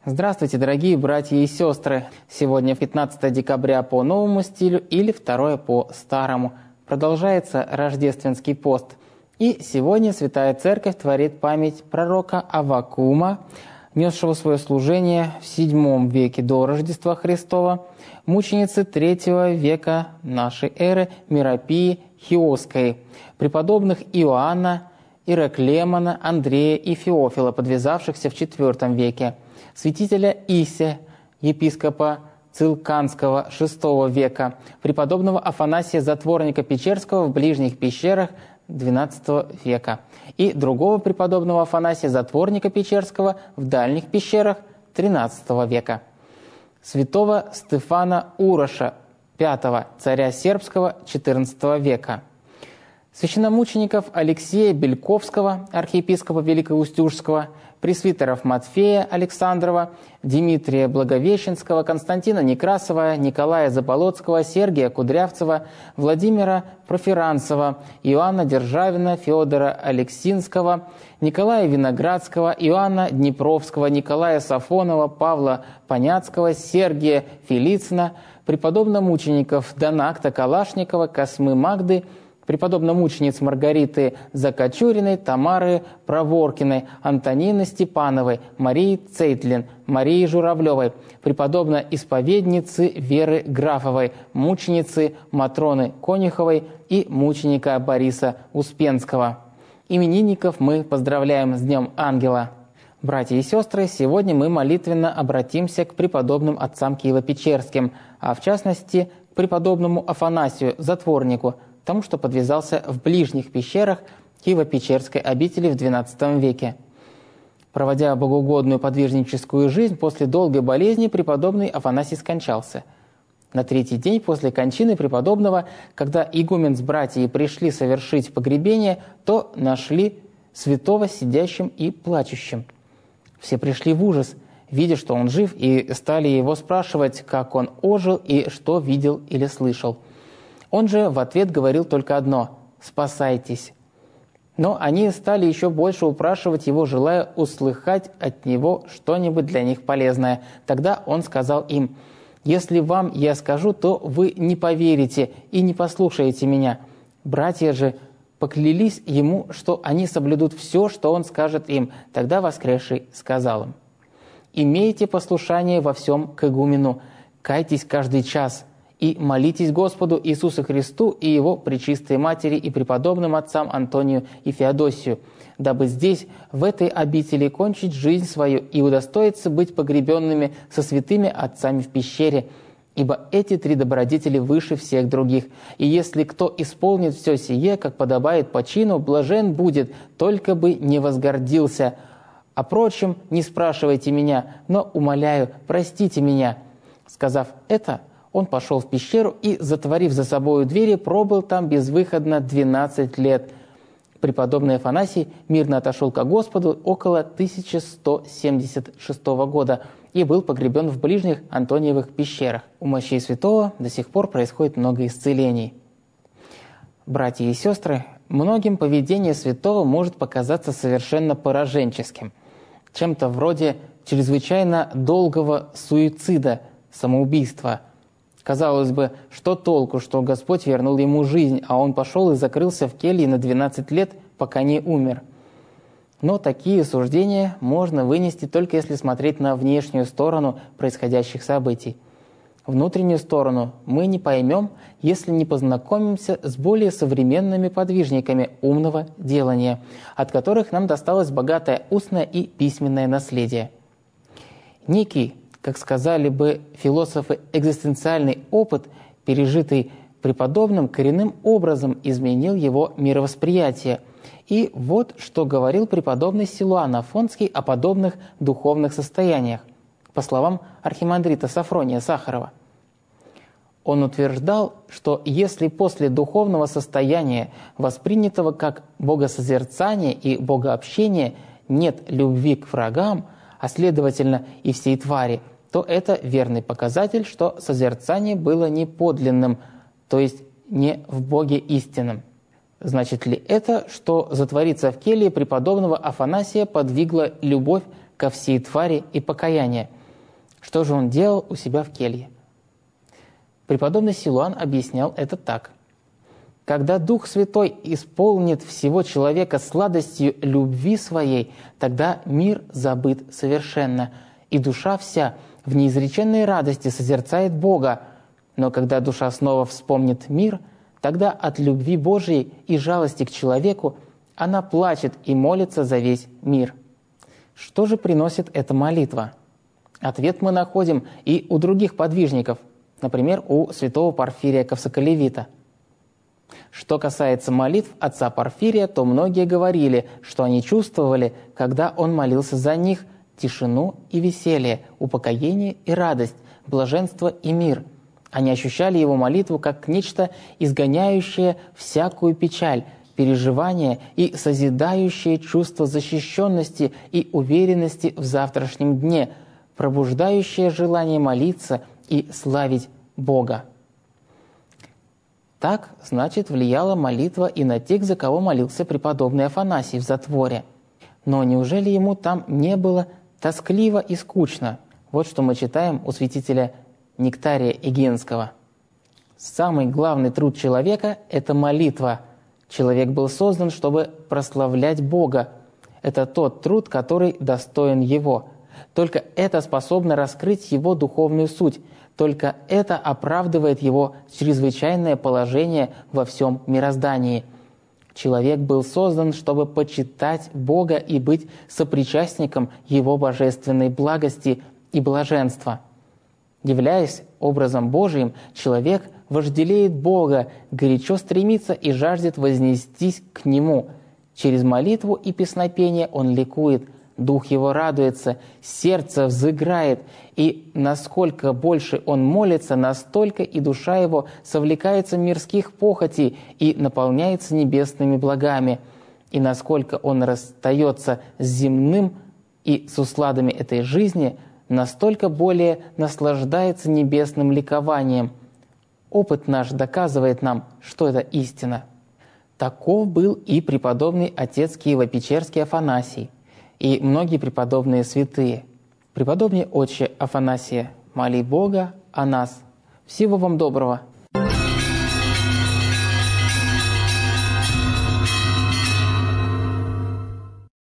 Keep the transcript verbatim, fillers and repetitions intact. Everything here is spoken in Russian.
Здравствуйте, дорогие братья и сестры! Сегодня пятнадцатое декабря по новому стилю или второе по старому. Продолжается рождественский пост. И сегодня Святая Церковь творит память пророка Аввакума, несшего свое служение в седьмом веке до Рождества Христова, мученицы третьего века нашей эры Меропии Хиосской, преподобных Иоанна, Ираклемона, Андрея и Феофила, подвязавшихся в четвертом веке, святителя Исия, епископа Цилканского шестого века, преподобного Афанасия Затворника Печерского в ближних пещерах двенадцатого века и другого преподобного Афанасия Затворника Печерского в дальних пещерах тринадцатого века, святого Стефана Уроша пятого, царя сербского четырнадцатого века, священномучеников Алексея Бельковского, архиепископа Великоустюжского, пресвитеров Матфея Александрова, Дмитрия Благовещенского, Константина Некрасова, Николая Заболоцкого, Сергия Кудрявцева, Владимира Проферанцева, Иоанна Державина, Федора Алексинского, Николая Виноградского, Иоанна Днепровского, Николая Сафонова, Павла Поняцкого, Сергия Фелицина, преподобномучеников Донакта Калашникова, Космы Магды, преподобномучениц Маргариты Закачуриной, Тамары Проворкиной, Антонины Степановой, Марии Цейтлин, Марии Журавлевой, преподобно-исповедницы Веры Графовой, мученицы Матроны Конюховой и мученика Бориса Успенского. Именинников мы поздравляем с Днем Ангела. Братья и сестры, сегодня мы молитвенно обратимся к преподобным отцам Киево-Печерским, а в частности к преподобному Афанасию, затворнику, тому, что подвязался в ближних пещерах Киево-Печерской обители в двенадцатом веке. Проводя богоугодную подвижническую жизнь, после долгой болезни преподобный Афанасий скончался. На третий день после кончины преподобного, когда игумен с братьями пришли совершить погребение, то нашли святого сидящим и плачущим. Все пришли в ужас, видя, что он жив, и стали его спрашивать, как он ожил и что видел или слышал. Он же в ответ говорил только одно – «Спасайтесь». Но они стали еще больше упрашивать его, желая услыхать от него что-нибудь для них полезное. Тогда он сказал им: «Если вам я скажу, то вы не поверите и не послушаете меня». Братья же поклялись ему, что они соблюдут все, что он скажет им. Тогда воскресший сказал им: «Имейте послушание во всем к игумену, кайтесь каждый час, и молитесь Господу Иисусу Христу и Его Пречистой Матери и преподобным отцам Антонию и Феодосию, дабы здесь, в этой обители, кончить жизнь свою и удостоиться быть погребенными со святыми отцами в пещере, ибо эти три добродетели выше всех других. И если кто исполнит все сие, как подобает по чину, блажен будет, только бы не возгордился. О прочем не спрашивайте меня, но, умоляю, простите меня». Сказав это, он пошел в пещеру и, затворив за собою двери, пробыл там безвыходно двенадцать лет. Преподобный Афанасий мирно отошел ко Господу около тысяча сто семьдесят шестого года и был погребен в ближних Антониевых пещерах. У мощей святого до сих пор происходит много исцелений. Братья и сестры, многим поведение святого может показаться совершенно пораженческим, чем-то вроде чрезвычайно долгого суицида, самоубийства. Казалось бы, что толку, что Господь вернул ему жизнь, а он пошел и закрылся в келье на двенадцать лет, пока не умер. Но такие суждения можно вынести только если смотреть на внешнюю сторону происходящих событий. Внутреннюю сторону мы не поймем, если не познакомимся с более современными подвижниками умного делания, от которых нам досталось богатое устное и письменное наследие. Некий, как сказали бы философы, экзистенциальный опыт, пережитый преподобным, коренным образом изменил его мировосприятие. И вот что говорил преподобный Силуан Афонский о подобных духовных состояниях, по словам архимандрита Сафрония Сахарова. Он утверждал, что если после духовного состояния, воспринятого как богосозерцание и богообщение, нет любви к врагам, а следовательно и всей твари, то это верный показатель, что созерцание было не подлинным, то есть не в Боге истинном. Значит ли это, что затвориться в келье преподобного Афанасия подвигла любовь ко всей твари и покаяние. Что же он делал у себя в келье? Преподобный Силуан объяснял это так. Когда Дух Святой исполнит всего человека сладостью любви своей, тогда мир забыт совершенно, и душа вся в неизреченной радости созерцает Бога. Но когда душа снова вспомнит мир, тогда от любви Божией и жалости к человеку она плачет и молится за весь мир. Что же приносит эта молитва? Ответ мы находим и у других подвижников, например, у святого Порфирия Ковсоколевита. Что касается молитв отца Порфирия, то многие говорили, что они чувствовали, когда он молился за них, тишину и веселье, упокоение и радость, блаженство и мир. Они ощущали его молитву как нечто изгоняющее всякую печаль, переживание и созидающее чувство защищенности и уверенности в завтрашнем дне, пробуждающее желание молиться и славить Бога. Так, значит, влияла молитва и на тех, за кого молился преподобный Афанасий в затворе. Но неужели ему там не было тоскливо и скучно? Вот что мы читаем у святителя Нектария Эгинского. Самый главный труд человека – это молитва. Человек был создан, чтобы прославлять Бога. Это тот труд, который достоин Его. Только это способно раскрыть Его духовную суть. Только это оправдывает Его чрезвычайное положение во всем мироздании. Человек был создан, чтобы почитать Бога и быть сопричастником Его божественной благости и блаженства. Являясь образом Божиим, человек вожделеет Бога, горячо стремится и жаждет вознестись к Нему. Через молитву и песнопение он ликует, дух его радуется, сердце взыграет, и насколько больше он молится, настолько и душа его совлекается мирских похотей и наполняется небесными благами. И насколько он расстается с земным и с усладами этой жизни, настолько более наслаждается небесным ликованием. Опыт наш доказывает нам, что это истина. Таков был и преподобный отец Киево-Печерский Афанасий, и многие преподобные святые. Преподобный отче Афанасия, моли Бога о нас. Всего вам доброго!